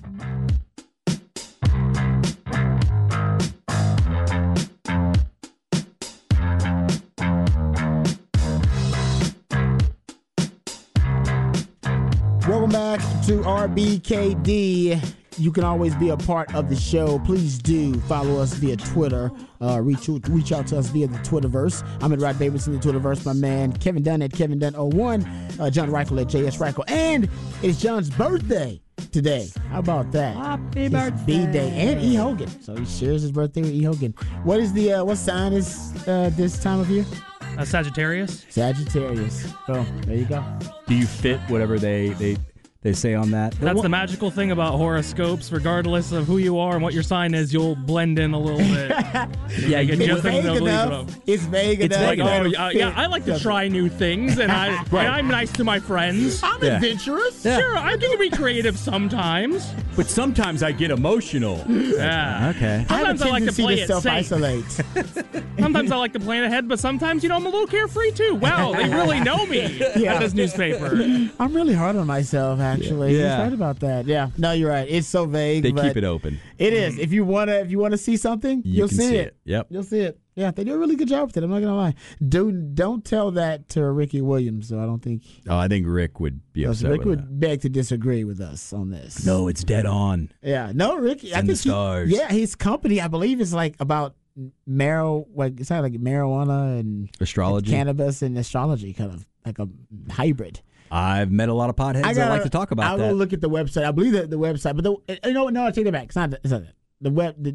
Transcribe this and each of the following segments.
Welcome back to RBKD. You can always be a part of the show. Please do follow us via Twitter. Reach out to us via the Twitterverse. I'm at Rod Davidson, the Twitterverse. My man Kevin Dunn at Kevin Dunn01. John Reichel at JS Reichel. And it's John's birthday today. How about that? Happy birthday. B-Day. And E. Hogan. So he shares his birthday with E. Hogan. What is what sign is this time of year? Sagittarius. Sagittarius. So there you go. Do you fit whatever they say on that? That's the magical thing about horoscopes. Regardless of who you are and what your sign is, you'll blend in a little bit. Yeah, it's vague enough. It's vague enough. Like, I like to try new things, and I'm nice to my friends. I'm adventurous. Yeah. Sure, I can be creative sometimes. But sometimes I get emotional. Yeah. Okay. Sometimes I like to play it self-isolate. Sometimes I like to play it ahead, but sometimes, I'm a little carefree too. Wow, they really know me at this newspaper. I'm really hard on myself, actually. Yeah. He's right about that. Yeah. No, you're right. It's so vague. They keep it open. It is. If you wanna see something, you'll see it. Yep. You'll see it. Yeah, they do a really good job with it. I'm not gonna lie. Don't tell that to Ricky Williams. So I don't think. Oh, I think Rick would be upset. Rick with would that. beg to disagree with us on this. No, it's dead on. Yeah. No, Ricky. I in think the stars. his company, I believe, is like about it's kind of like marijuana and Astrology, cannabis and astrology, kind of like a hybrid. I've met a lot of potheads that like to talk about that. I will look at the website. I believe that the website, but no, I take that back. It's not that. The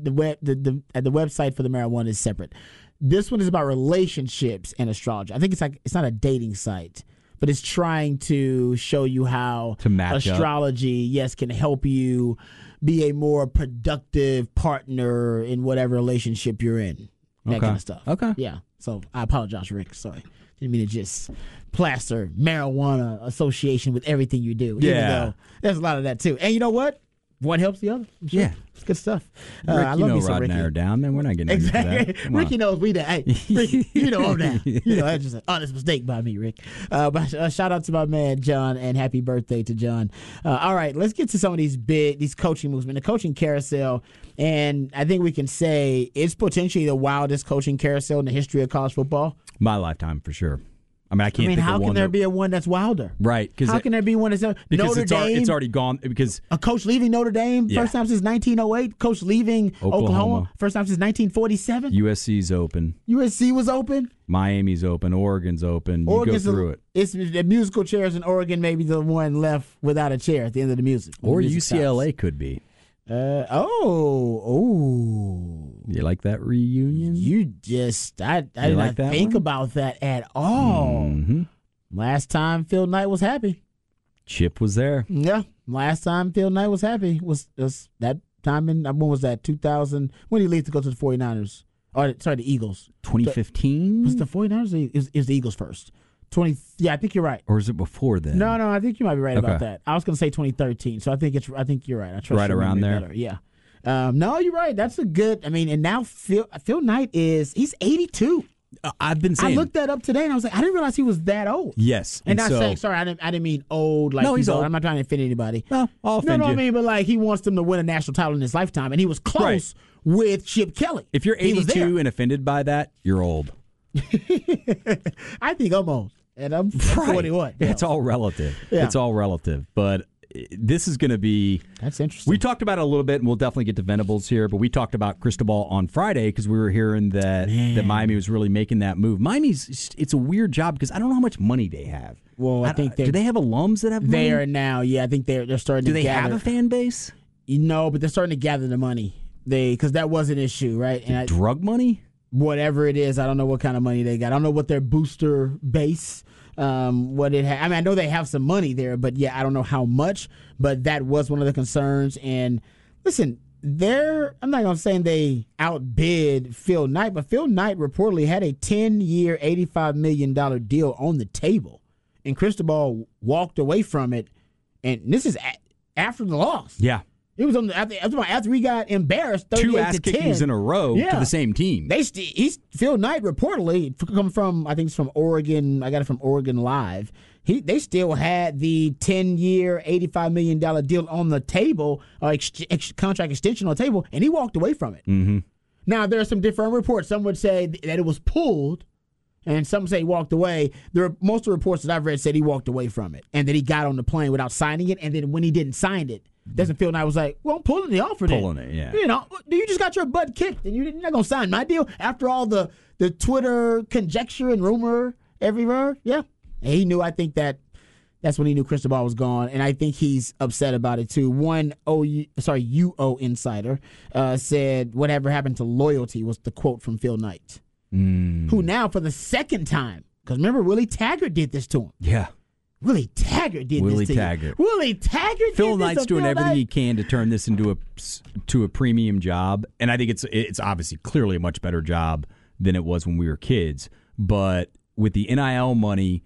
website for the marijuana is separate. This one is about relationships and astrology. I think it's not a dating site, but it's trying to show you how to match astrology, can help you be a more productive partner in whatever relationship you're in. That kind of stuff. Okay. Yeah. So I apologize, Rick. Sorry. Didn't mean to just plaster marijuana association with everything you do. Yeah. Even though there's a lot of that too. And you know what? One helps the other. Sure. Yeah. It's good stuff. Rick, I love you, Rod Ricky. and I are down, man. We're not getting into that. Ricky knows we that. Hey, Ricky, I'm down. That's just an honest mistake by me, Rick. But shout out to my man, John, and happy birthday to John. All right, let's get to some of these coaching moves, man. The coaching carousel, and I think we can say it's potentially the wildest coaching carousel in the history of college football. My lifetime, for sure. I mean, I can't think of one. How can there be a one that's wilder? Right. How can there be one that's Notre Dame? It's already gone because a coach leaving Notre Dame first time since 1908. Coach leaving Oklahoma first time since 1947. USC's open. USC was open. Miami's open. Oregon's open. You go through it. It's the musical chairs in Oregon. Maybe the one left without a chair at the end of the music. Or UCLA could be. You like that reunion? I did not think about that at all. Mm-hmm. Last time Phil Knight was happy. Chip was there. Yeah, last time Phil Knight was happy was that time in, when was that, 2000? When did he leave to go to the 49ers? The Eagles. 2015? Was it the 49ers? It was the Eagles first. I think you're right. Or is it before then? No, I think you might be right about that. I was going to say 2013, so I think you're right. I trust right around there. Better. Yeah. No, you're right. That's a good. I mean, and now Phil Knight he's 82. I've been saying. I looked that up today, and I was like, I didn't realize he was that old. Yes, and not saying sorry. I didn't mean old. Like no, he's old. I'm not trying to offend anybody. No, I'll offend you. I mean, but like he wants them to win a national title in his lifetime, and he was close with Chip Kelly. If you're 82 and offended by that, you're old. I think I'm old. And I'm 41. It's all relative. Yeah. It's all relative. But this is going to be... That's interesting. We talked about it a little bit, and we'll definitely get to Venables here, but we talked about Cristobal on Friday because we were hearing that Miami was really making that move. It's a weird job because I don't know how much money they have. Well, I think do they have alums that have money? They are now, I think they're starting to gather. Do they have a fan base? No, but they're starting to gather the money. Because that was an issue, right? And drug money? Whatever it is, I don't know what kind of money they got. I don't know what their booster base... what it had. I mean, I know they have some money there, but I don't know how much. But that was one of the concerns. And listen, I'm not going to say they outbid Phil Knight, but Phil Knight reportedly had a 10-year, $85 million deal on the table, and Cristobal walked away from it. And this is after the loss. Yeah. It was after we got embarrassed 38-10. 2 ass kickings in a row to the same team. Phil Knight reportedly come from, I think it's from Oregon. I got it from Oregon Live. they still had the 10-year, $85 million deal on the table, contract extension on the table, and he walked away from it. Mm-hmm. Now, there are some different reports. Some would say that it was pulled, and some say he walked away. Most of the reports that I've read said he walked away from it, and that he got on the plane without signing it, and then when he didn't sign it, doesn't feel I was like, well, I'm pulling the offer then. Pulling it, yeah. You know, you just got your butt kicked, and you're not going to sign my deal after all the Twitter conjecture and rumor everywhere. Yeah. And he knew, I think that's when he knew Cristobal was gone, and I think he's upset about it too. One UO insider said, "Whatever happened to loyalty?" was the quote from Phil Knight, who now for the second time, because remember Willie Taggart did this to him. Yeah, Willie Taggart did Willie this to Taggart. You. Willie Taggart. Phil did Knight's this doing Phil everything Knight. he can to turn this into a premium job, and I think it's obviously clearly a much better job than it was when we were kids. But with the NIL money,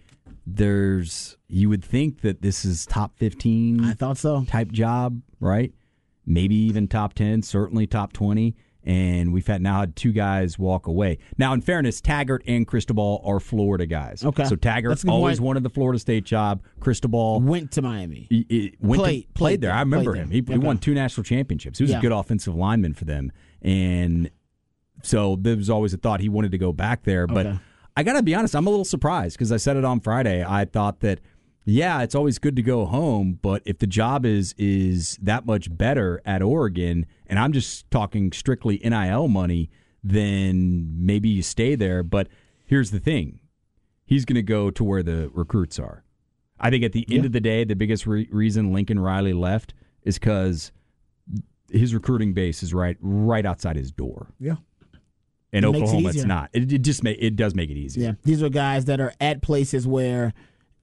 you would think that this is top 15. I thought so. Type job, right? Maybe even top 10, certainly top 20. And we've now had two guys walk away. Now, in fairness, Taggart and Cristobal are Florida guys. Okay. So Taggart always wanted the Florida State job. Cristobal went to Miami. Played there. I remember him. He won 2 national championships. He was a good offensive lineman for them. And so there was always a thought he wanted to go back there. But I got to be honest, I'm a little surprised because I said it on Friday. I thought that, yeah, it's always good to go home, but if the job is that much better at Oregon, and I'm just talking strictly NIL money, then maybe you stay there. But here's the thing. He's going to go to where the recruits are. I think at the end of the day, the biggest reason Lincoln Riley left is because his recruiting base is right outside his door. Yeah. In Oklahoma, it's not. It does make it easier. Yeah, these are guys that are at places where,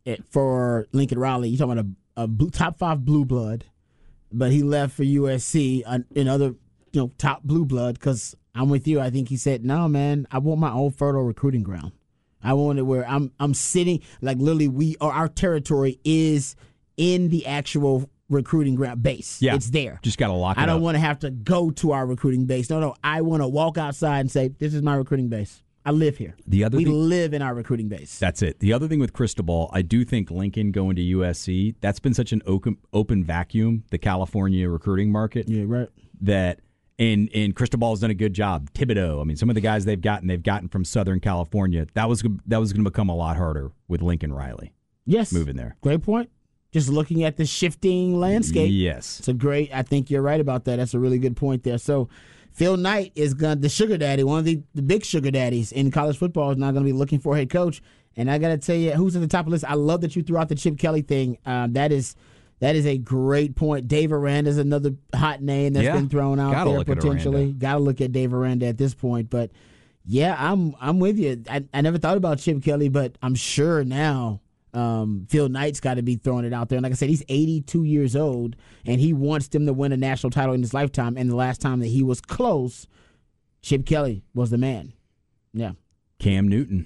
for Lincoln Riley, you're talking about a top 5 blue blood, but he left for USC, another top blue blood. Because I'm with you. I think he said, "No, man, I want my own fertile recruiting ground. I want it where I'm sitting like literally our territory is in the actual recruiting ground base. Yeah, it's there. Just got to lock it up. I don't want to have to go to our recruiting base. No, I want to walk outside and say, this is my recruiting base. I live here. We live in our recruiting base. That's it. The other thing with Cristobal, I do think Lincoln going to USC, that's been such an open vacuum, the California recruiting market. Yeah, right. That and Cristobal has done a good job. Thibodeau, I mean, some of the guys they've gotten from Southern California. That was going to become a lot harder with Lincoln Riley. Yes, moving there. Great point. Just looking at the shifting landscape. Yes. I think you're right about that. That's a really good point there. So Phil Knight is the sugar daddy, one of the big sugar daddies in college football, is now going to be looking for a head coach. And I got to tell you, who's at the top of the list? I love that you threw out the Chip Kelly thing. That is a great point. Dave Aranda is another hot name that's been thrown out there potentially. Got to look at Dave Aranda at this point. But, yeah, I'm with you. I never thought about Chip Kelly, but I'm sure now Phil Knight's got to be throwing it out there. And like I said, he's 82 years old, and he wants them to win a national title in his lifetime. And the last time that he was close, Chip Kelly was the man. Yeah. Cam Newton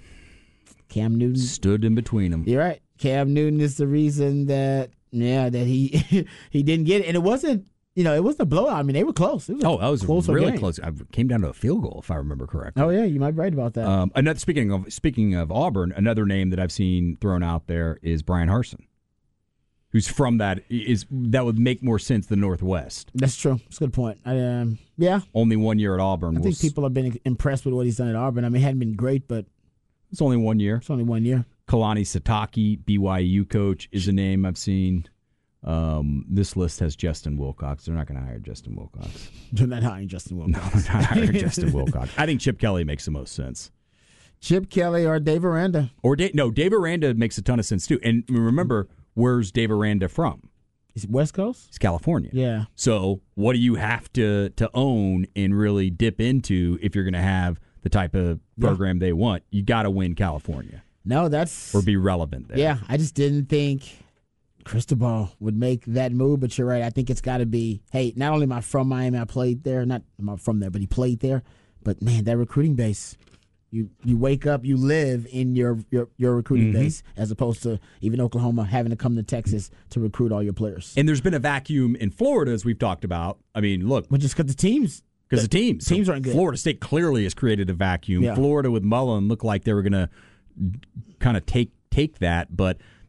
stood in between them. You're right. Cam Newton is the reason that he he didn't get it. And it wasn't, it wasn't a blowout. I mean, they were close. It was really game. close. It came down to a field goal, if I remember correctly. Oh, yeah, you might be right about that. Speaking of Auburn, another name that I've seen thrown out there is Brian Harsin, who's from that would make more sense than Northwest. That's true. That's a good point. Yeah. Only 1 year at Auburn. I think people have been impressed with what he's done at Auburn. I mean, it hadn't been great, but it's only 1 year. It's only 1 year. Kalani Sitake, BYU coach, is a name I've seen. This list has Justin Wilcox. They're not going to hire Justin Wilcox. They're not hiring Justin Wilcox. No, they're not hiring Justin Wilcox. I think Chip Kelly makes the most sense. Chip Kelly or Dave Aranda. Dave Aranda makes a ton of sense too. And remember, where's Dave Aranda from? Is it West Coast? It's California. Yeah. So what do you have to own and really dip into if you're going to have the type of program they want? You got to win California. No, or be relevant there. Yeah, I just didn't think Cristobal would make that move, but you're right. I think it's got to be, hey, not only am I from Miami, I played there. Not am I from there, but he played there. But, man, that recruiting base, you wake up, you live in your recruiting base, as opposed to even Oklahoma having to come to Texas to recruit all your players. And there's been a vacuum in Florida, as we've talked about. I mean, look. But just because the teams. Because the teams. Teams aren't good. Florida State clearly has created a vacuum. Yeah. Florida with Mullen looked like they were going to kind of take that, but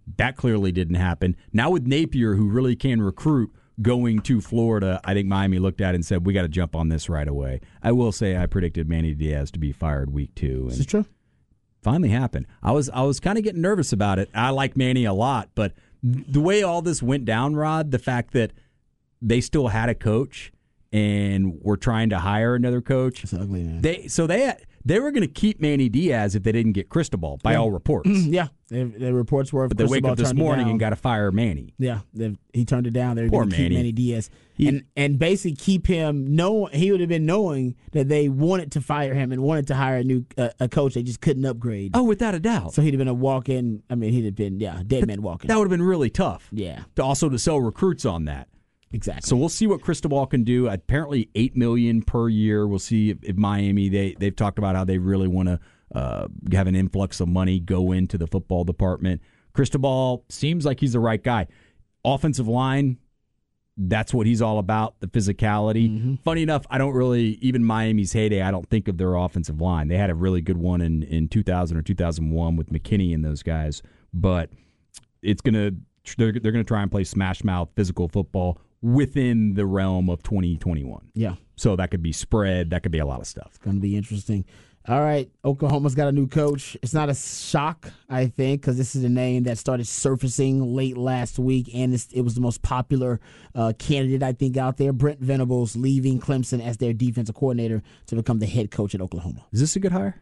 That clearly didn't happen. Now with Napier, who really can recruit, going to Florida, I think Miami looked at it and said, we got to jump on this right away. I will say I predicted Manny Diaz to be fired week 2. Is this true? Finally happened. I was kind of getting nervous about it. I like Manny a lot, but the way all this went down, Rod, the fact that they still had a coach and were trying to hire another coach. It's ugly, man. They were going to keep Manny Diaz if they didn't get Cristobal, by all reports. Yeah, the reports were. But they wake up this morning and got to fire Manny. Yeah, he turned it down. They're Poor going to keep Manny Diaz and basically keep him. He would have been knowing that they wanted to fire him and wanted to hire a coach. They just couldn't upgrade. Oh, without a doubt. So he'd have been a walk-in. I mean, he'd have been dead man walking. That would have been really tough. Yeah. To sell recruits on that. Exactly. So we'll see what Cristobal can do. Apparently $8 million per year. We'll see if Miami, they've talked about how they really want to have an influx of money go into the football department. Cristobal seems like he's the right guy. Offensive line, that's what he's all about, the physicality. Mm-hmm. Funny enough, I don't really, even Miami's heyday, I don't think of their offensive line. They had a really good one in 2000 or 2001 with McKinney and those guys. But they're going to try and play smash mouth physical football within the realm of 2021. Yeah. So that could be spread. That could be a lot of stuff. It's going to be interesting. All right. Oklahoma's got a new coach. It's not a shock, I think, because this is a name that started surfacing late last week, and it was the most popular candidate, I think, out there. Brent Venables leaving Clemson as their defensive coordinator to become the head coach at Oklahoma. Is this a good hire?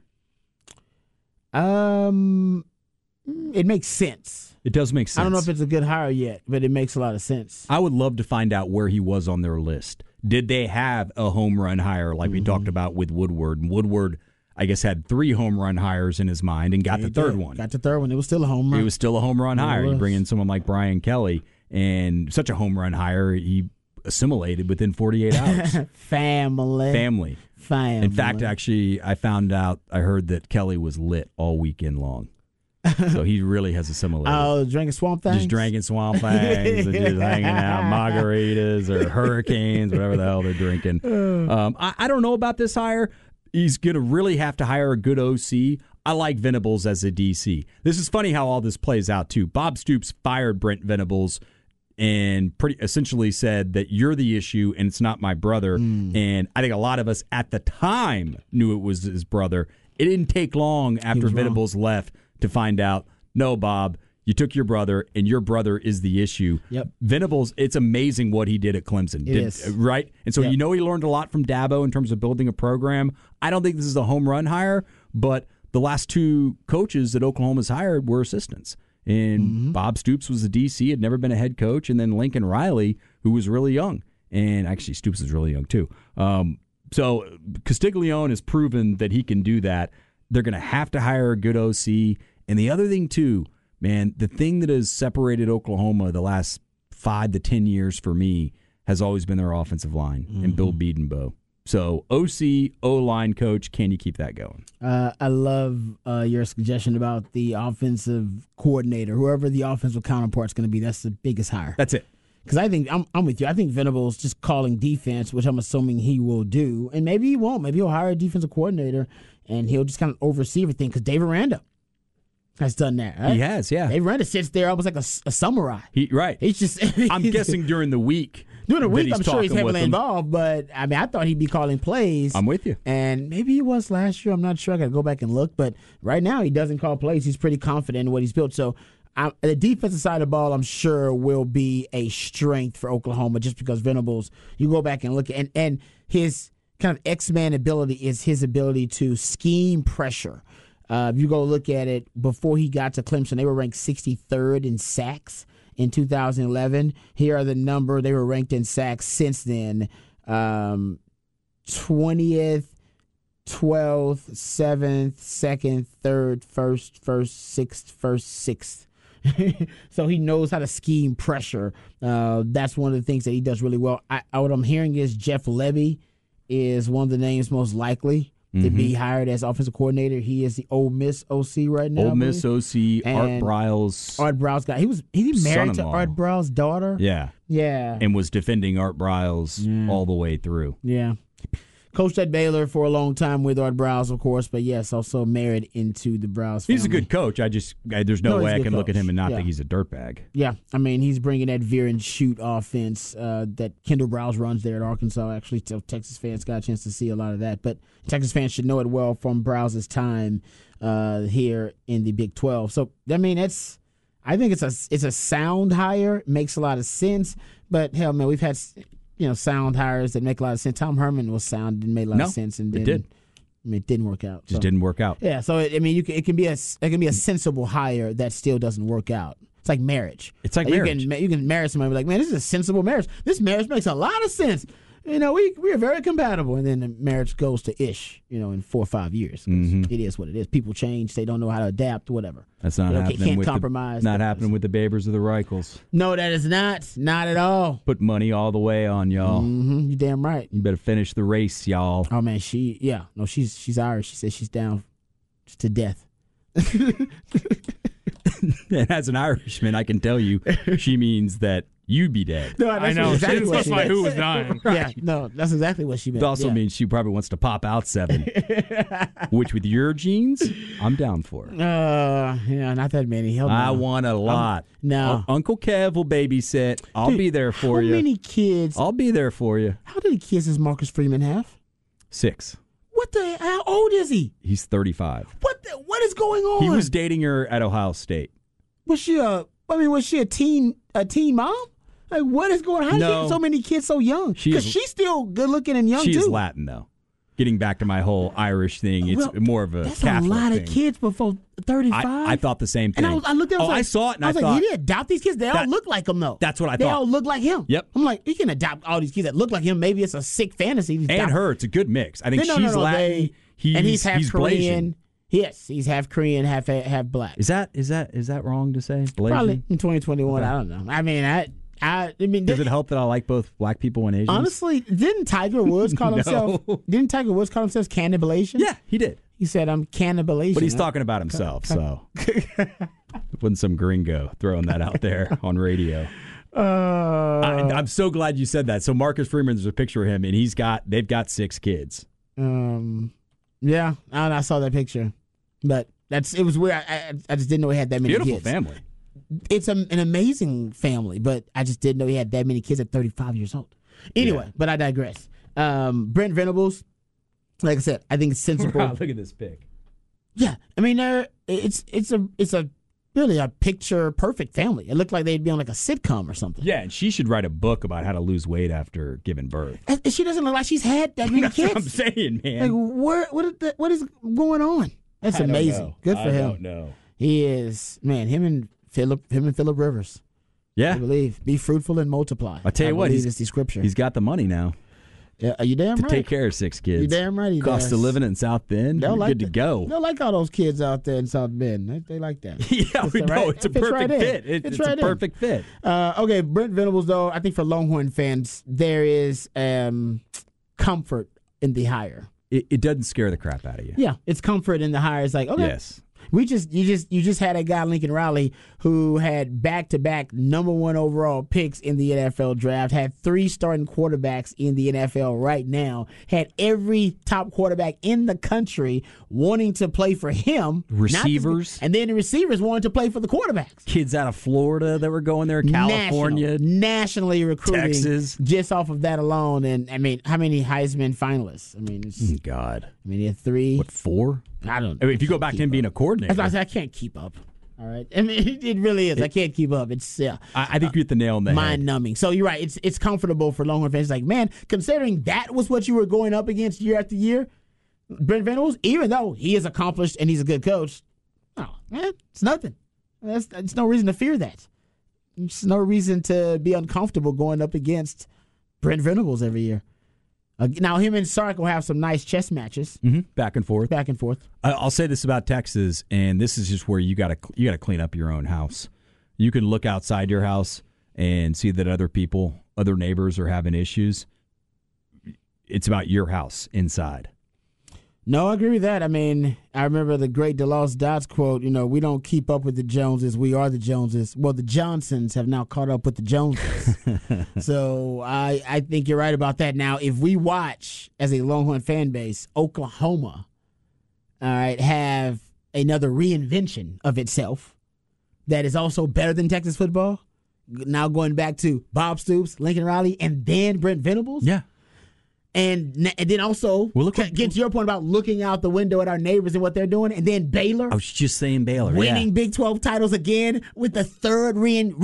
It makes sense. It does make sense. I don't know if it's a good hire yet, but it makes a lot of sense. I would love to find out where he was on their list. Did they have a home run hire like we talked about with Woodward? And Woodward, I guess, had 3 home run hires in his mind and got the third one. Got the third one. It was still a home run. It was still a home run hire. You bring in someone like Brian Kelly, and such a home run hire, he assimilated within 48 hours. Family. In fact, actually, I heard that Kelly was lit all weekend long. So he really has assimilated. Oh, drinking swamp things? Just drinking swamp things and just hanging out, margaritas or hurricanes, whatever the hell they're drinking. I don't know about this hire. He's going to really have to hire a good OC. I like Venables as a DC. This is funny how all this plays out, too. Bob Stoops fired Brent Venables and essentially said that you're the issue and it's not my brother. And I think a lot of us at the time knew it was his brother. It didn't take long after Venables left to find out, no, Bob, you took your brother, and your brother is the issue. Yep. Venables, it's amazing what he did at Clemson. It is. Right? And so he learned a lot from Dabo in terms of building a program. I don't think this is a home run hire, but the last 2 coaches that Oklahoma's hired were assistants. And Bob Stoops was the DC, had never been a head coach, and then Lincoln Riley, who was really young. And actually, Stoops was really young, too. So Castiglione has proven that he can do that. They're going to have to hire a good OC. And the other thing, too, man, the thing that has separated Oklahoma the last 5 to 10 years for me has always been their offensive line and Bill Bedenbaugh. So OC, O-line coach, can you keep that going? I love your suggestion about the offensive coordinator, whoever the offensive counterpart's going to be. That's the biggest hire. That's it. Because I think I'm with you. I think Venables just calling defense, which I'm assuming he will do, and maybe he won't. Maybe he'll hire a defensive coordinator and he'll just kind of oversee everything. Because Dave Aranda has done that. Right? He has, yeah. Dave Aranda sits there almost like a samurai. Right. He's just. I'm guessing during the week. During the week, I'm sure he's heavily involved. But I mean, I thought he'd be calling plays. I'm with you. And maybe he was last year. I'm not sure. I got to go back and look. But right now, he doesn't call plays. He's pretty confident in what he's built. So. The defensive side of the ball, I'm sure, will be a strength for Oklahoma just because Venables, you go back and look at, and his kind of X-Man ability is his ability to scheme pressure. If you go look at it, before he got to Clemson, they were ranked 63rd in sacks in 2011. Here are the number. They were ranked in sacks since then. 20th, 12th, 7th, 2nd, 3rd, 1st, 6th, 6th. So he knows how to scheme pressure. That's one of the things that he does really well. What I'm hearing is Jeff Lebby is one of the names most likely to be hired as offensive coordinator. He is the Ole Miss OC right now. Ole Miss OC, Art Briles. Art Briles guy. He married to Art Briles' daughter? Yeah. Yeah. And was defending Art Briles all the way through. Yeah. coached at Baylor for a long time with Art Browse, of course, but yes, also married into the Browse family. He's a good coach. There's no way I can look at him and not think he's a dirtbag. Yeah, I mean, he's bringing that veer and shoot offense that Kendall Browse runs there at Arkansas. Actually, so Texas fans got a chance to see a lot of that, but Texas fans should know it well from Browse's time here in the Big 12. So, I mean, I think it's a sound hire. It makes a lot of sense, but hell, man, we've had sound hires that make a lot of sense. Tom Herman was sound and made a lot of sense, and then it didn't work out. Just didn't work out. Yeah, so it can be a sensible hire that still doesn't work out. It's like marriage. It's like marriage. You can marry somebody and be like, man, this is a sensible marriage. This marriage makes a lot of sense. We are very compatible, and then the marriage goes to ish, in 4 or 5 years. Mm-hmm. It is what it is. People change; they don't know how to adapt, whatever. That's not happening. Can't compromise. Not happening with the Babers or the Reichels. No, that is not at all. Put money all the way on y'all. Mm-hmm. You damn right. You better finish the race, y'all. Oh man, she's Irish. She says she's down to death. And as an Irishman, I can tell you, she means that you'd be dead. No, I know. Exactly she didn't specify who was dying. Right. Yeah, no, that's exactly what she meant. It also means she probably wants to pop out 7, which with your genes, I'm down for. Not that many. I want a lot. No. Uncle Kev will babysit. I'll be there for you. How many kids? I'll be there for you. How many kids does Marcus Freeman have? 6. How old is he? He's 35. What is going on? He was dating her at Ohio State. Was she a teen mom? Like, what is going on? How did she get so many kids so young? Because she's still good looking and young, too. She's Latin, though. Getting back to my whole Irish thing, it's more of a Catholic thing. That's a lot of kids before 35. I thought the same thing. And I looked at it. I saw it, and I thought, like, he didn't adopt these kids. They all look like him, though. That's what I thought. They all look like him. Yep. I'm like, you can adopt all these kids that look like him. Maybe it's a sick fantasy. And her, it's a good mix. I think she's Latin. He's half Korean. Blasian. Yes, he's half Korean, half black. Is that wrong to say? Blasian? Probably in 2021. Okay. I don't know. I mean, does it help that I like both black people and Asians? Honestly, didn't Tiger Woods call himself? Didn't Tiger Woods call himself Cannibalation? Yeah, he did. He said, "I'm Cannibalation," but he's talking about himself. So, wasn't some gringo throwing that out there on radio. I'm so glad you said that. So Marcus Freeman, there's a picture of him, and they've got 6 kids. Yeah, I saw that picture, but it was weird. I just didn't know he had that many kids. Beautiful family. It's an amazing family, but I just didn't know he had that many kids at 35 years old. Anyway, but I digress. Brent Venables, like I said, I think it's sensible. Wow, look at this pic. Yeah, I mean, it's a really a picture perfect family. It looked like they'd be on like a sitcom or something. Yeah, and she should write a book about how to lose weight after giving birth. And she doesn't look like she's had that many That's kids. What I'm saying, man. Like, what is going on? That's amazing. Good for him. I don't know. He is, man. Him and Philip Rivers. Yeah, I believe. Be fruitful and multiply. I tell you what, it's the scripture. He's got the money now. Yeah, are you damn right? To take care of 6 kids. You damn right he Cost does. of living in South Bend. You're good to go. They'll like all those kids out there in South Bend. They like that. Yeah, we know. It's a perfect fit. It's a perfect fit. Okay, Brent Venables, though, I think for Longhorn fans, there is comfort in the hire. It doesn't scare the crap out of you. Yeah, it's comfort in the hire. It's like, okay. Yes. You just had a guy, Lincoln Riley, who had back-to-back #1 overall picks in the NFL draft, had 3 starting quarterbacks in the NFL right now, had every top quarterback in the country wanting to play for him. Receivers. And then the receivers wanted to play for the quarterbacks. Kids out of Florida that were going there, California. Nationally recruiting. Texas. Just off of that alone. And, I mean, how many Heisman finalists? I mean, God. I mean, he had 3. What, 4? I don't know. I mean, if you go back to him being a coordinator. I can't keep up. All right. I mean, it really is. I can't keep up. It's I think you hit the nail on the head. Mind-numbing. So you're right. It's comfortable for Longhorn fans. Like, man, considering that was what you were going up against year after year, Brent Venables, even though he is accomplished and he's a good coach, oh, man, it's nothing. It's no reason to fear that. There's no reason to be uncomfortable going up against Brent Venables every year. Now, him and Sark will have some nice chess matches. Mm-hmm. Back and forth. Back and forth. I'll say this about Texas, and this is just where you got to clean up your own house. You can look outside your house and see that other neighbors are having issues. It's about your house inside. No, I agree with that. I mean, I remember the great DeLoss Dodds quote, we don't keep up with the Joneses, we are the Joneses. Well, the Johnsons have now caught up with the Joneses. So I think you're right about that. Now, if we watch, as a Longhorn fan base, Oklahoma, all right, have another reinvention of itself that is also better than Texas football, now going back to Bob Stoops, Lincoln Riley, and then Brent Venables. Yeah. And then also, get to your point about looking out the window at our neighbors and what they're doing, and then Baylor. I was just saying Baylor. Winning Big 12 titles again with the third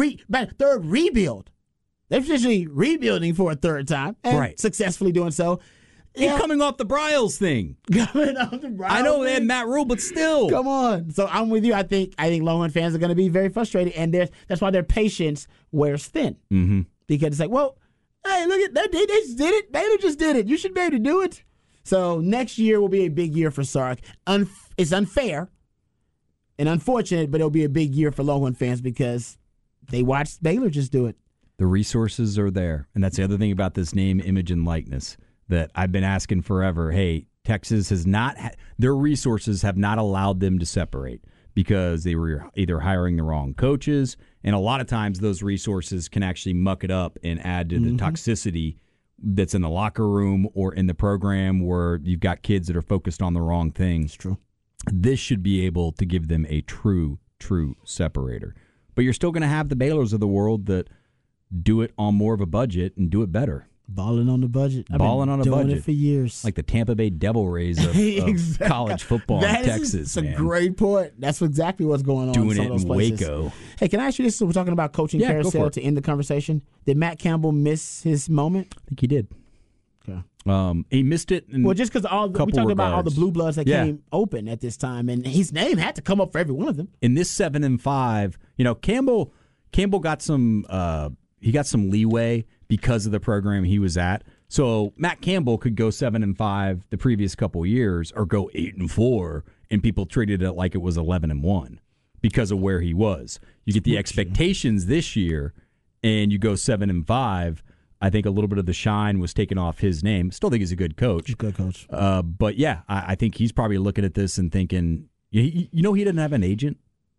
rebuild. They're officially rebuilding for a third time and successfully doing so. And coming off the Bryles thing. I know they had Matt Rule, but still. Come on. So I'm with you. I think Longhorn fans are going to be very frustrated, and that's why their patience wears thin. Mm-hmm. Because it's like, well, hey, look at that. They just did it. Baylor just did it. You should be able to do it. So next year will be a big year for Sark. It's unfair and unfortunate, but it'll be a big year for Longhorn fans because they watched Baylor just do it. The resources are there. And that's the other thing about this name, image, and likeness that I've been asking forever. Hey, Texas has not their resources have not allowed them to separate because they were either hiring the wrong coaches, and a lot of times those resources can actually muck it up and add to the toxicity that's in the locker room or in the program where you've got kids that are focused on the wrong things. It's true. This should be able to give them a true separator. But you're still going to have the Baylors of the world that do it on more of a budget and do it better. Balling on the budget. Balling on a budget. Doing it for years. Like the Tampa Bay Devil Rays of exactly. College football in Texas. That's a great point. That's exactly what's going on doing in some it of those in places. Waco. Hey, can I ask you this? So we're talking about coaching carousel to end the conversation. Did Matt Campbell miss his moment? I think he did. Okay. He missed it. Well, just because we talked about all the blue bloods that came open at this time, and his name had to come up for every one of them. In this 7-5, Campbell got some. He got some leeway because of the program he was at. So Matt Campbell could go 7-5 the previous couple years, or go 8-4, and people treated it like it was 11-1 because of where he was. You get the expectations this year, and you go 7-5. I think a little bit of the shine was taken off his name. Still think he's a good coach. He's a good coach. But yeah, I think he's probably looking at this and thinking, he doesn't have an agent.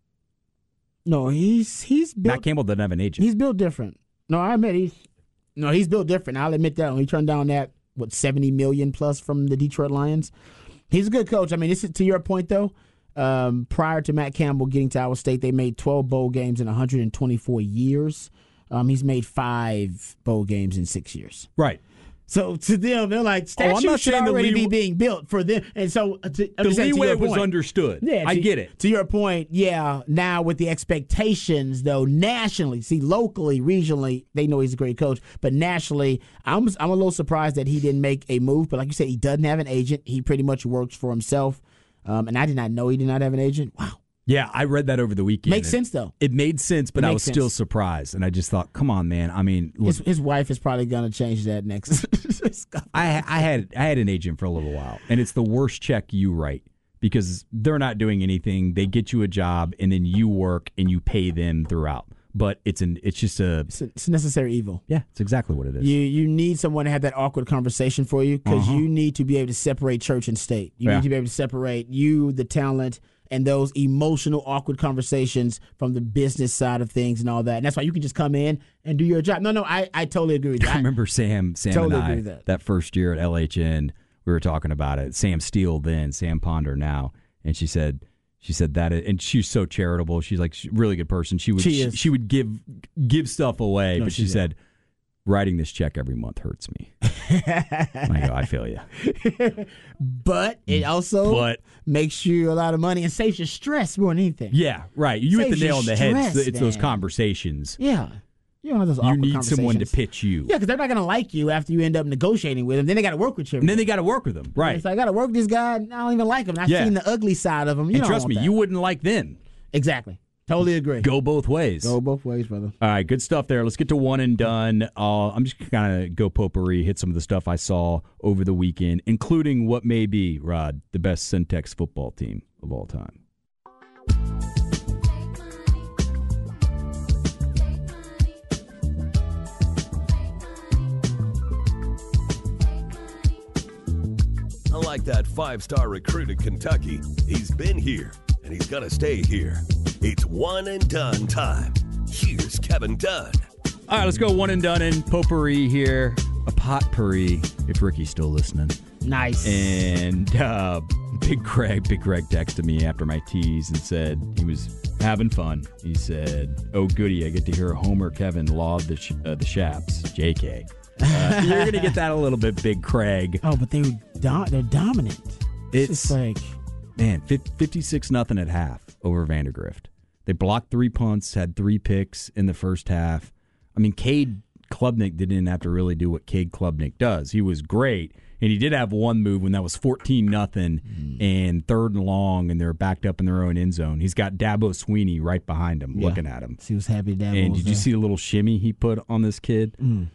No, he's built. Matt Campbell doesn't have an agent. He's built different. No, I admit he's built different. I'll admit that. When he turned down that $70 million plus from the Detroit Lions, he's a good coach. I mean, this is to your point though. Prior to Matt Campbell getting to Iowa State, they made 12 bowl games in 124 years. He's made 5 bowl games in 6 years. Right. So to them, they're like, statues should already be being built for them. And so the leeway was understood. Yeah, I get it. To your point, yeah, now with the expectations, though, nationally, see, locally, regionally, they know he's a great coach. But nationally, I'm a little surprised that he didn't make a move. But like you said, he doesn't have an agent. He pretty much works for himself. And I did not know he did not have an agent. Wow. Yeah, I read that over the weekend. Makes sense, though. It made sense, but I was still surprised. And I just thought, come on, man. I mean, look, his wife is probably going to change that next. I had an agent for a little while, and it's the worst check you write because they're not doing anything. They get you a job, and then you work, and you pay them throughout. But it's a necessary evil. Yeah, it's exactly what it is. You need someone to have that awkward conversation for you because you need to be able to separate church and state. You need to be able to separate you, the talent, and those emotional, awkward conversations from the business side of things and all that. And that's why you can just come in and do your job. No, I totally agree with that. I remember Sam totally and I, agree with that first year at LHN, we were talking about it. Sam Steele then, Sam Ponder now. And she said that, and she's so charitable. She's like a really good person. She would give stuff away, but she said, writing this check every month hurts me. I go, I feel you. But it also makes you a lot of money and saves you stress more than anything. Yeah, right. You hit the nail on the head. It's those conversations. Yeah. You need someone to pitch you. Yeah, because they're not going to like you after you end up negotiating with them. Then they got to work with you. And then they got to work with them. Right. It's like, I got to work with this guy. I don't even like him. I've seen the ugly side of him. And trust me, you wouldn't like them. Exactly. Totally agree. Go both ways. Go both ways, brother. All right, good stuff there. Let's get to one and done. I'm just kind of go potpourri, hit some of the stuff I saw over the weekend, including what may be, Rod, the best Centex football team of all time. Unlike that 5-star recruit at Kentucky, he's been here, and he's going to stay here. It's one and done time. Here's Kevin Dunn. All right, let's go one and done in potpourri here. A potpourri, if Ricky's still listening. Nice. And Big Craig texted me after my tease and said he was having fun. He said, "Oh, goody, I get to hear Homer Kevin laud the Shaps." JK. You're going to get that a little bit, Big Craig. Oh, but they're dominant. It's just like... Man, 56-0 at half over Vandergrift. They blocked 3 punts, had 3 picks in the first half. I mean, Cade Klubnik didn't have to really do what Cade Klubnik does. He was great, and he did have one move when that was 14-0 and 3rd and long, and they're backed up in their own end zone. He's got Dabo Sweeney right behind him, looking at him. He was happy Dabo And was did you see the little shimmy he put on this kid?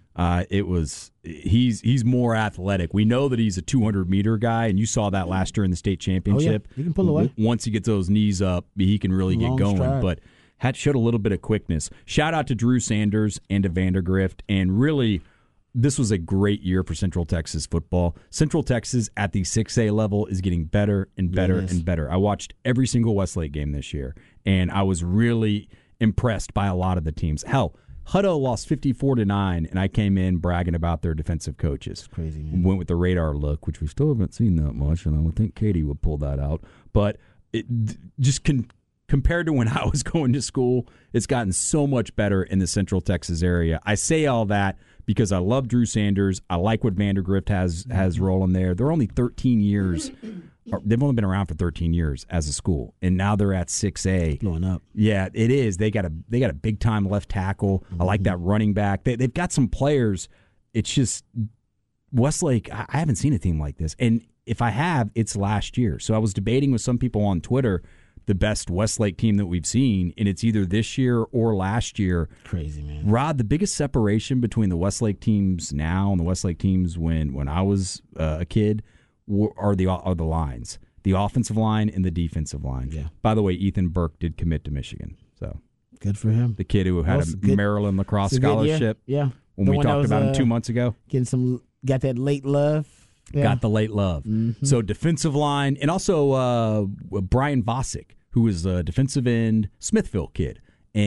He's more athletic. We know that he's a 200-meter guy, and you saw that last year in the state championship. Oh, yeah. He can pull away. Once he gets those knees up, he can really get going. Stride. But showed a little bit of quickness. Shout out to Drew Sanders and to Vandergrift, and really, this was a great year for Central Texas football. Central Texas at the 6A level is getting better and better and better. I watched every single Westlake game this year, and I was really impressed by a lot of the teams. Hell, Hutto lost 54-9, and I came in bragging about their defensive coaches. It's crazy, man. Went with the radar look, which we still haven't seen that much, and I would think Katie would pull that out. But it just compared to when I was going to school, it's gotten so much better in the Central Texas area. I say all that because I love Drew Sanders. I like what Vandergrift has rolling there. They're only 13 years. They've only been around for 13 years as a school, and now they're at 6A. Blowing up. Yeah, it is. They got a big time left tackle. I like that running back. They've got some players. It's just Westlake. I haven't seen a team like this, and if I have, it's last year. So I was debating with some people on Twitter the best Westlake team that we've seen, and it's either this year or last year. Crazy, man. Rod, the biggest separation between the Westlake teams now and the Westlake teams when I was a kid are the lines, the offensive line and the defensive line. Yeah. By the way, Ethan Burke did commit to Michigan, so good for him. The kid who had a Maryland lacrosse scholarship. Yeah. When we talked about him 2 months ago, got that late love. Yeah. Got the late love. Mm-hmm. So defensive line, and also Brian Vosick, who was a defensive end Smithville kid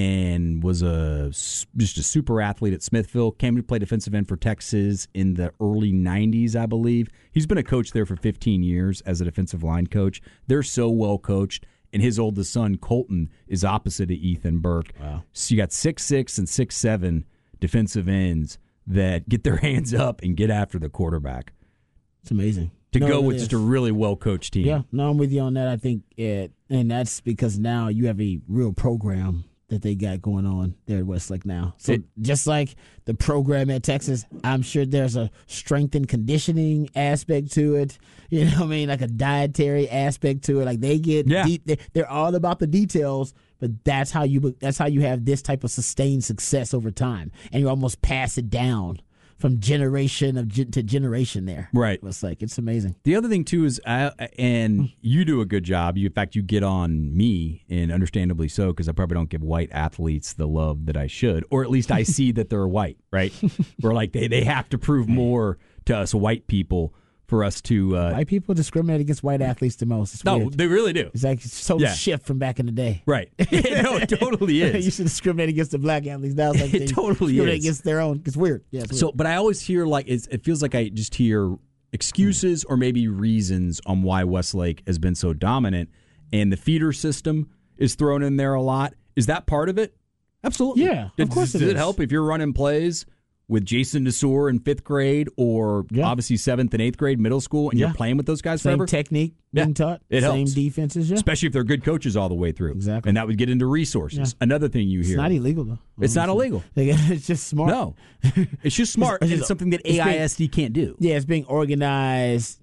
and was just a super athlete at Smithville, came to play defensive end for Texas in the early 90s, I believe. He's been a coach there for 15 years as a defensive line coach. They're so well coached, and his oldest son, Colton, is opposite of Ethan Burke. Wow. So you got 6'6" and 6'7" defensive ends that get their hands up and get after the quarterback. It's amazing. To go with just a really well-coached team. Yeah, no, I'm with you on that. I think and that's because now you have a real program that they got going on there at Westlake now. So just like the program at Texas, I'm sure there's a strength and conditioning aspect to it. You know what I mean? Like a dietary aspect to it. Like they get deep. They're all about the details, but that's how you have this type of sustained success over time. And you almost pass it down from generation to generation there. Right. It's amazing. The other thing, too, is, and you do a good job. In fact, you get on me, and understandably so, because I probably don't give white athletes the love that I should, or at least I see that they're white, right? We're like, they have to prove more to us white people for us to... white people discriminate against white athletes the most. It's weird. They really do. It's like shift from back in the day. Right. No, it totally is. You used to discriminate against the black athletes. Now it's like it totally discriminate is. against their own. It's weird. Yeah, it's weird. So, but I always hear it feels like I just hear excuses or maybe reasons on why Westlake has been so dominant, and the feeder system is thrown in there a lot. Is that part of it? Absolutely. Yeah, of course it is. Does it help if you're running plays with Jason DeSore in 5th grade or obviously 7th and 8th grade middle school, and you're playing with those guys forever? Same technique being taught. It Same helps. defenses, especially if they're good coaches all the way through. Exactly. And that would get into resources. Another thing you hear. It's not illegal, though. It's not illegal. It's just smart. No. It's just smart. It's something that AISD can't do. Yeah, it's being organized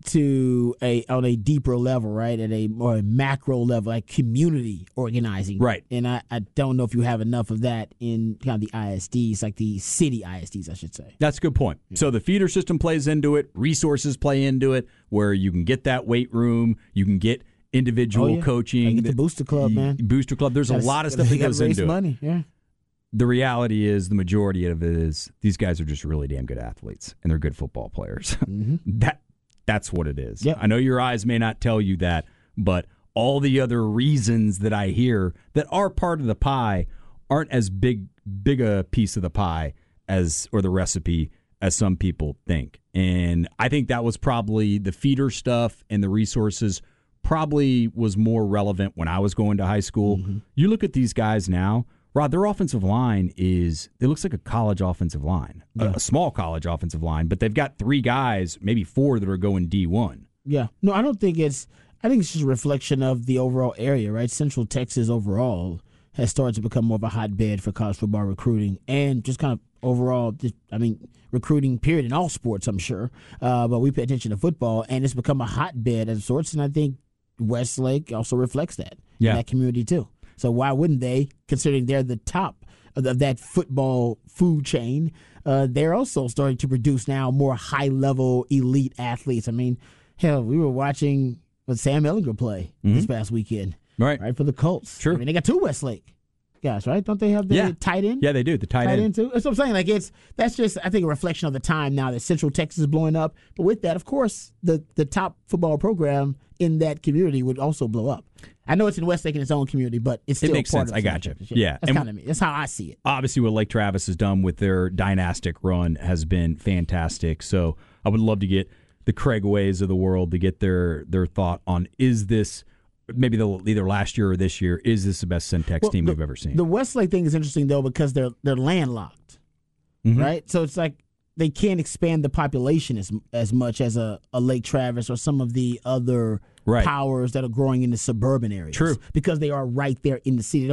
on a deeper level, right? At a more macro level, like community organizing. Right. And I don't know if you have enough of that in kind of the ISDs, like the city ISDs, I should say. That's a good point. Yeah. So the feeder system plays into it. Resources play into it, where you can get that weight room. You can get individual coaching. Get the Booster Club, man. Booster Club. There's a lot of stuff that goes into it. Money. Yeah. The reality is, the majority of it is these guys are just really damn good athletes, and they're good football players. Mm-hmm. That's what it is. Yep. I know your eyes may not tell you that, but all the other reasons that I hear that are part of the pie aren't as big a piece of the pie or the recipe as some people think. And I think that was probably the feeder stuff and the resources probably was more relevant when I was going to high school. Mm-hmm. You look at these guys now, Rod, their offensive line it looks like a college offensive line, a small college offensive line, but they've got 3 guys, maybe 4 that are going D1. Yeah. No, I think it's just a reflection of the overall area, right? Central Texas overall has started to become more of a hotbed for college football recruiting and just kind of overall, recruiting period in all sports, I'm sure. But we pay attention to football, and it's become a hotbed of sorts, and I think Westlake also reflects that in that community too. So why wouldn't they, considering they're the top of that football food chain, they're also starting to produce now more high-level elite athletes. I mean, hell, we were watching Sam Ehlinger play this past weekend. Right, for the Colts. True. I mean, they got 2 Westlake guys, right? Don't they have the tight end? Yeah, they do. The tight end too. That's what I'm saying. Like that's just, I think, a reflection of the time now that Central Texas is blowing up. But with that, of course, the top football program in that community would also blow up. I know it's in Westlake in its own community, but it's still makes part sense. of I got you. Yeah, that's kind of me. That's how I see it. Obviously, what Lake Travis has done with their dynastic run has been fantastic. So I would love to get the Craig Ways of the world to get their thought on, is this maybe either last year or this year, is this the best Centex team we've ever seen? The Westlake thing is interesting though because they're landlocked, right? So it's like they can't expand the population as much as a Lake Travis or some of the other powers that are growing in the suburban areas. True, because they are right there in the city.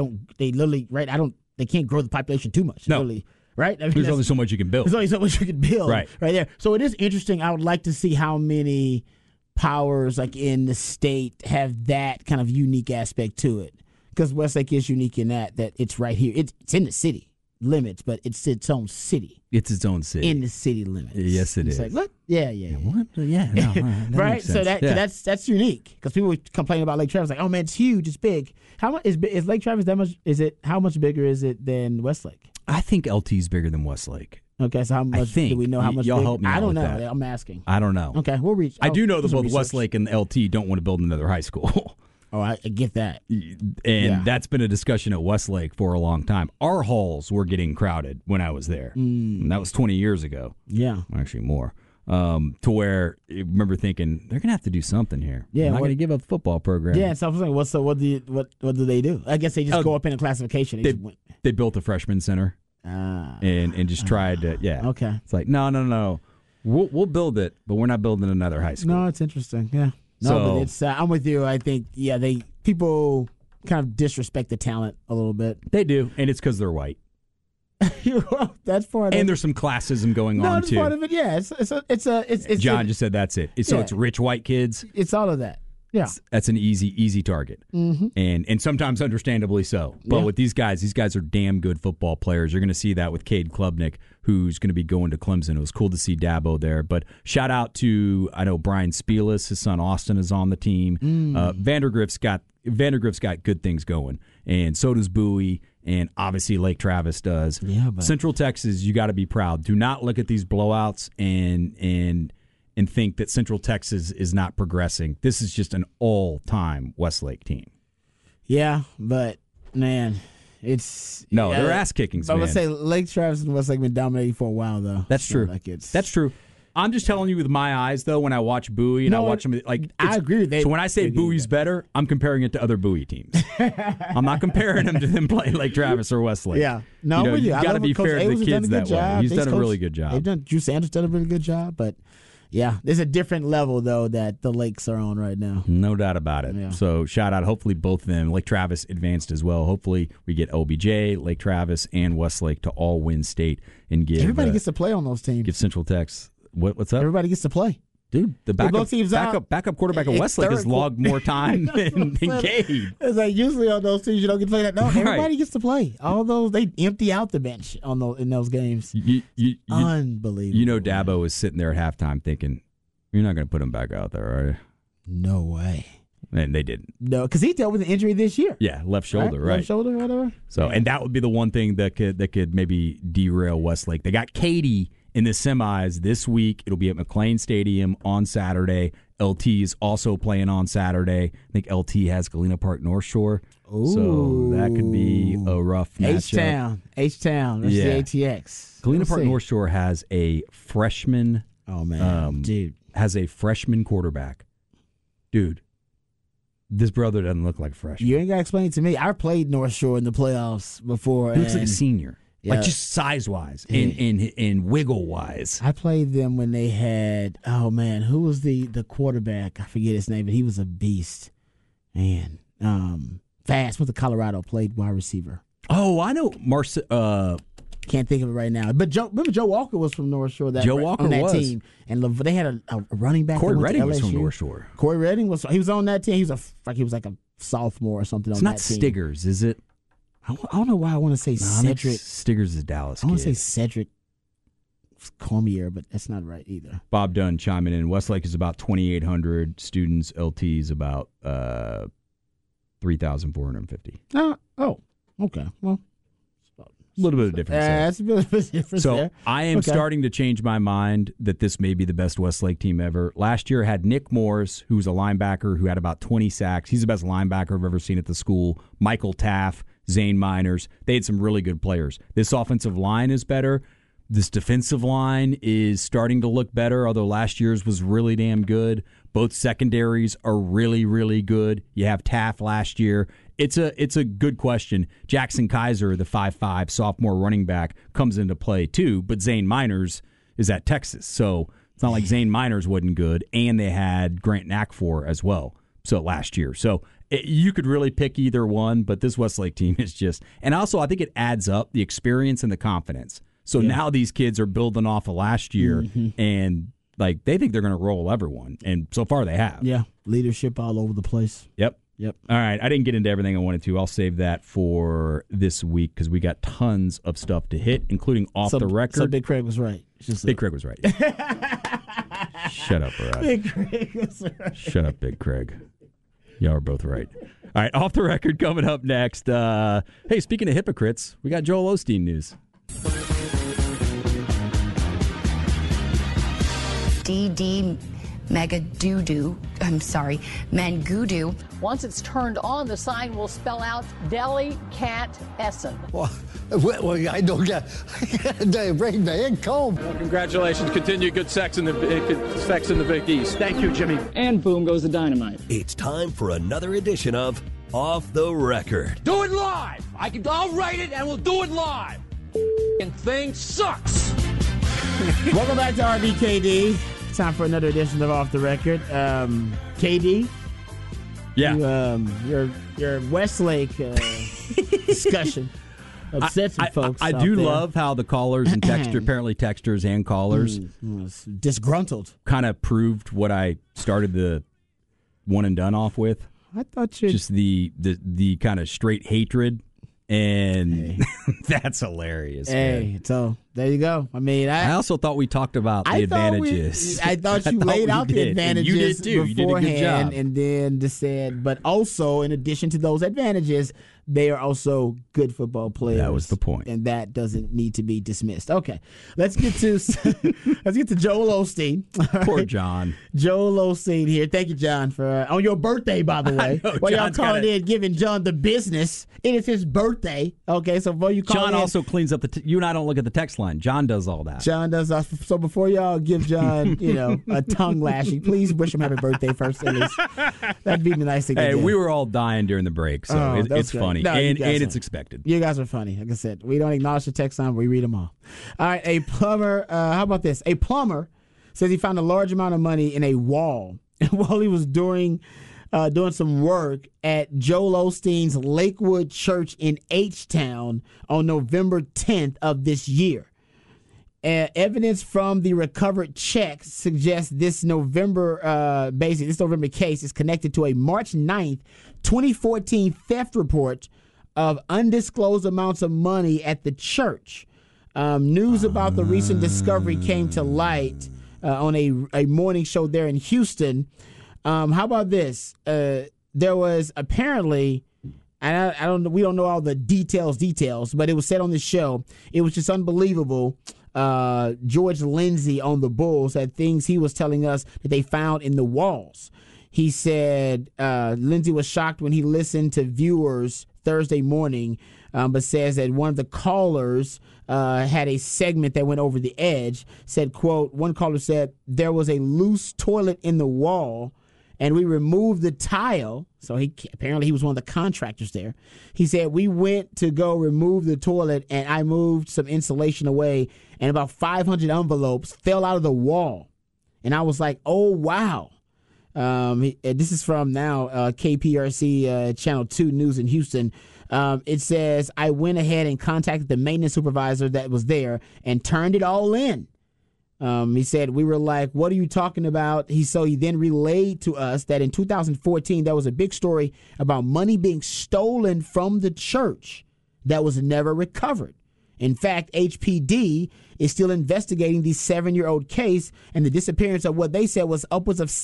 They can't grow the population too much. No. Literally, right? I mean, there's only so much you can build. There's only so much you can build right there. So it is interesting. I would like to see how many powers like in the state have that kind of unique aspect to it, because Westlake is unique in that it's right here. It's in the city limits, but it's its own city. It's its own city in the city limits. Yes, it is. Like, what? Yeah. What? Yeah, no, right. So that's unique because people complain about Lake Travis like, oh man, it's huge, it's big. How much is Lake Travis that much? How much bigger is it than Westlake? I think LT is bigger than Westlake. Okay, so how much do we know? How much? Y'all bigger? help me. I don't know. That. I'm asking. I don't know. Okay, we'll reach. I do know that both Westlake and LT don't want to build another high school. Oh, I get that. And that's been a discussion at Westlake for a long time. Our halls were getting crowded when I was there. And that was 20 years ago. Yeah. Actually more. To where I remember thinking, they're going to have to do something here. Yeah. I'm not going to give up the football program. Yeah, so I was like, what do they do? I guess they just go up in a classification. They built a freshman center and just tried to, Okay. It's like, no. We'll build it, but we're not building another high school. No, it's interesting. Yeah. No, but it's. I'm with you. I think people kind of disrespect the talent a little bit. They do, and it's because they're white. Well, that's part of it. And there's some classism going on that's too. Part of it. Yeah, it's John just said that's it. So it's rich white kids. It's all of that. Yeah, that's an easy target, and sometimes understandably so. But with these guys are damn good football players. You're going to see that with Cade Klubnik, who's going to be going to Clemson. It was cool to see Dabo there. But shout out to, I know Brian Spielis, his son Austin is on the team. Vandergrift's got good things going, and so does Bowie, and obviously Lake Travis does. Yeah, but Central Texas, you got to be proud. Do not look at these blowouts and think that Central Texas is not progressing. This is just an all-time Westlake team. Yeah, but, man, it's... No, they're ass-kickings, man. I would say Lake Travis and Westlake have been dominating for a while, though. That's true. That's true. I'm just telling you with my eyes, though, when I watch Bowie and I watch them, I agree with that. So when I say Bowie's better, I'm comparing it to other Bowie teams. I'm not comparing them to them playing Lake Travis or Westlake. Yeah. No, you got to be fair to the kids that way. He's done a really good job. Drew Sanders done a really good job, but... Yeah, there's a different level, though, that the Lakes are on right now. No doubt about it. Yeah. So, shout out. Hopefully, both of them. Lake Travis advanced as well. Hopefully, we get OBJ, Lake Travis, and Westlake to all win state and give. Everybody gets to play on those teams. Give Central Tex. What's up? Everybody gets to play. Dude, the backup quarterback of Westlake has logged more time than Cade. It's like usually on those teams you don't get to play that. No, everybody gets to play. All those, they empty out the bench in those games. Unbelievable. You know, Dabo was sitting there at halftime thinking, "You're not going to put him back out there, are you?" No way. And they didn't. No, because he dealt with an injury this year. Yeah, left shoulder, right? Left shoulder, whatever. So, and that would be the one thing that could maybe derail Westlake. They got Katie in the semis this week. It'll be at McLean Stadium on Saturday. LT is also playing on Saturday. I think LT has Galena Park North Shore. Ooh. So that could be a rough matchup. H-Town. That's the ATX. Galena Park North Shore has a freshman. Oh, man. Dude. Has a freshman quarterback. Dude, this brother doesn't look like a freshman. You ain't got to explain it to me. I played North Shore in the playoffs before. He looks like a senior. Yeah. Like just size-wise and wiggle-wise. I played them when they had, oh, man, who was the quarterback? I forget his name, but he was a beast. Man, fast. Went to Colorado, played wide receiver. Oh, I know. Can't think of it right now. But remember Joe Walker was from North Shore. Joe Walker on that was. Team. And they had a running back. Corey Redding was from North Shore. Corey Redding was on that team. He was like a sophomore or something on that team. It's not Stiggers, is it? I don't know why I want to say Cedric. Stiggers is Dallas. I want to say Cedric Cormier, but that's not right either. Bob Dunn chiming in. Westlake is about 2,800 students. LT is about 3,450. Oh, okay. Well, a little bit of difference. That's a bit of a difference so there. I am starting to change my mind that this may be the best Westlake team ever. Last year had Nick Morris, who's a linebacker who had about 20 sacks. He's the best linebacker I've ever seen at the school. Michael Taff, Zane Miners. They had some really good players. This offensive line is better. This defensive line is starting to look better, although last year's was really damn good. Both secondaries are really, really good. You have Taff last year. It's a good question. Jackson Kaiser, the 5'5" sophomore running back, comes into play too, but Zane Miners is at Texas. So it's not like Zane Miners wasn't good, and they had Grant Nakfor as well. So last year. So you could really pick either one, but this Westlake team is just – and also I think it adds up the experience and the confidence. So now these kids are building off of last year, and like they think they're going to roll everyone, and so far they have. Yeah, leadership all over the place. Yep. All right, I didn't get into everything I wanted to. I'll save that for this week because we got tons of stuff to hit, including off the record. So Big Craig was right. Big Craig was right. Shut up, Rod. Big Craig was right. Shut up, Big Craig. Y'all are both right. All right, off the record coming up next. Hey, speaking of hypocrites, we got Joel Osteen news. DD Mangudu. Once it's turned on, the sign will spell out Deli Cat Essen. Well, I don't get the brain man comb. Well, congratulations. Continue good sex in the Big East. Thank you, Jimmy. And boom goes the dynamite. It's time for another edition of Off the Record. Do it live. I'll write it and we'll do it live. And thing sucks. Welcome back to RBKD. Time for another edition of Off the Record. KD, your Westlake discussion upset some folks. I do love how the callers and apparently texters and callers disgruntled kind of proved what I started the one and done off with. I thought you just the kind of straight hatred. And that's hilarious. Hey, man. So there you go. I mean, I also thought we talked about the advantages. I thought you laid out the advantages you did too. beforehand, you did a good job. And then just said, but also in addition to those advantages, they are also good football players. That was the point, and that doesn't need to be dismissed. Okay, let's get to Joel Osteen. Poor right. John. Joel Osteen here. Thank you, John, for on your birthday, by the way. While y'all calling in, giving John the business. It is his birthday. Okay, so before you call John in, also cleans up you and I don't look at the text line. John does all that. John does. So before y'all give John, a tongue lashing, please wish him happy birthday first. At least that'd be the nice thing. Hey, we were all dying during the break, so it's funny and it's expected. You guys are funny. Like I said, we don't acknowledge the text line, but we read them all. All right, a plumber. How about this? A plumber says he found a large amount of money in a wall while he was doing some work at Joel Osteen's Lakewood Church in H-Town on November 10th of this year. Evidence from the recovered checks suggests this November case is connected to a March 9th, 2014 theft report of undisclosed amounts of money at the church. News about the recent discovery came to light on a morning show there in Houston. How about this? There was apparently, and we don't know all the details, but it was said on the show. It was just unbelievable. George Lindsey on the Bulls had things he was telling us that they found in the walls. He said Lindsey was shocked when he listened to viewers Thursday morning, but says that one of the callers had a segment that went over the edge. Said, quote, one caller said, there was a loose toilet in the wall, and we removed the tile. So apparently he was one of the contractors there. He said, we went to go remove the toilet, and I moved some insulation away, and about 500 envelopes fell out of the wall. And I was like, oh, wow. This is from now KPRC Channel 2 News in Houston. It says, I went ahead and contacted the maintenance supervisor that was there and turned it all in. He said, we were like, what are you talking about? He then relayed to us that in 2014, there was a big story about money being stolen from the church that was never recovered. In fact, HPD is still investigating the 7-year-old case, and the disappearance of what they said was upwards of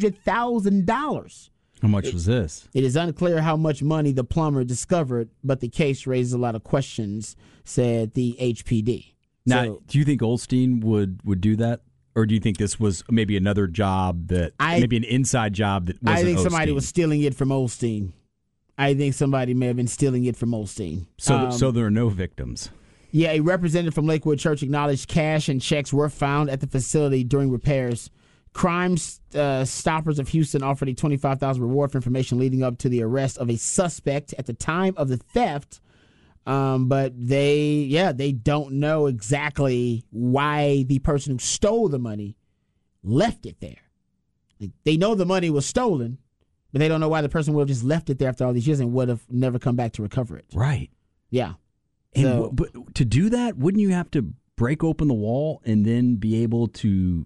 $600,000. How much was this? It is unclear how much money the plumber discovered, but the case raises a lot of questions, said the HPD. Now, do you think Osteen would do that? Or do you think this was maybe another job maybe an inside job that wasn't I think Osteen? somebody was stealing it from Osteen. I think somebody may have been stealing it from Osteen. So there are no victims. Yeah, a representative from Lakewood Church acknowledged cash and checks were found at the facility during repairs. Crime Stoppers of Houston offered a $25,000 reward for information leading up to the arrest of a suspect at the time of the theft. But they don't know exactly why the person who stole the money left it there. They know the money was stolen, but they don't know why the person would have just left it there after all these years and would have never come back to recover it. Right. Yeah. And but to do that, wouldn't you have to break open the wall and then be able to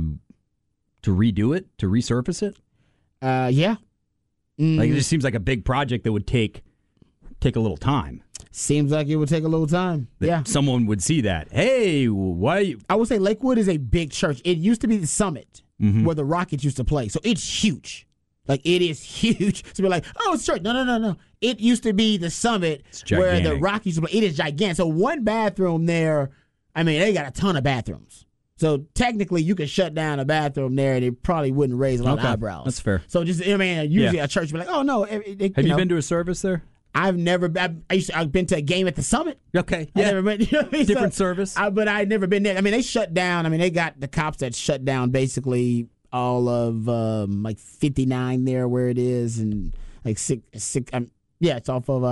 redo it, to resurface it? Yeah. Like it just seems like a big project that would take a little time. Seems like it would take a little time. Yeah. Someone would see that. Hey, why? I would say Lakewood is a big church. It used to be the Summit where the Rockets used to play. So it's huge. Like, it is huge. So we're like, oh, it's church. No. It used to be the Summit where the Rockets used to play. It is gigantic. So one bathroom there, I mean, they got a ton of bathrooms. So technically, you could shut down a bathroom there, and it probably wouldn't raise a lot of eyebrows. That's fair. So just, I mean, usually a church would be like, oh, no. Have you been to a service there? I've never. I've been to a game at the Summit. Okay, yeah, never been, different service. But I've never been there. I mean, they shut down. I mean, they got the cops that shut down basically all of like 59 there, where it is, and like six. It's off of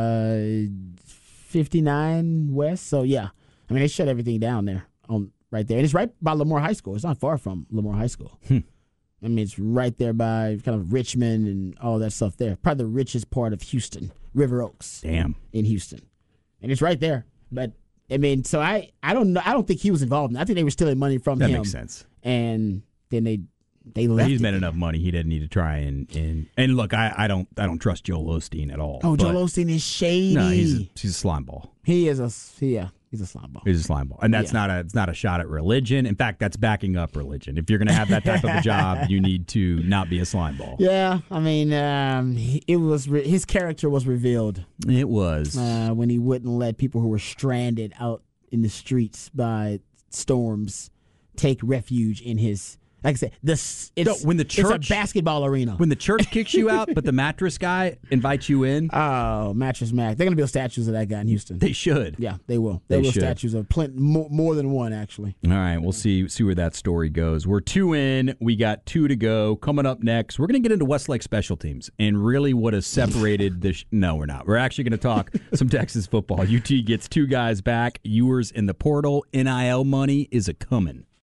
59 West. So yeah, I mean, they shut everything down there right there, and it's right by Lemoore High School. It's not far from Lemoore High School. I mean, it's right there by kind of Richmond and all that stuff there. Probably the richest part of Houston, River Oaks. Damn. In Houston. And it's right there. But, I mean, so I don't know. I don't think he was involved in it. I think they were stealing money from him. That makes sense. And then they left. He's made enough money. He didn't need to try and look, I don't trust Joel Osteen at all. Oh, Joel Osteen is shady. No, he's a slime ball. He is he's a slime ball. He's a slime ball. And that's not a shot at religion. In fact, that's backing up religion. If you're going to have that type of a job, you need to not be a slime ball. Yeah, I mean, his character was revealed. It was. When he wouldn't let people who were stranded out in the streets by storms take refuge in his. Like I said, it's a basketball arena. When the church kicks you out, but the mattress guy invites you in. Oh, Mattress Mac. They're going to build statues of that guy in Houston. They should. Yeah, they will. They will statues of more than one, actually. All right, we'll see where that story goes. We're 2 in. We got 2 to go. Coming up next, we're going to get into Westlake special teams and really what has separated this. No, we're not. We're actually going to talk some Texas football. UT gets 2 guys back. Ewers in the portal. NIL money is a coming.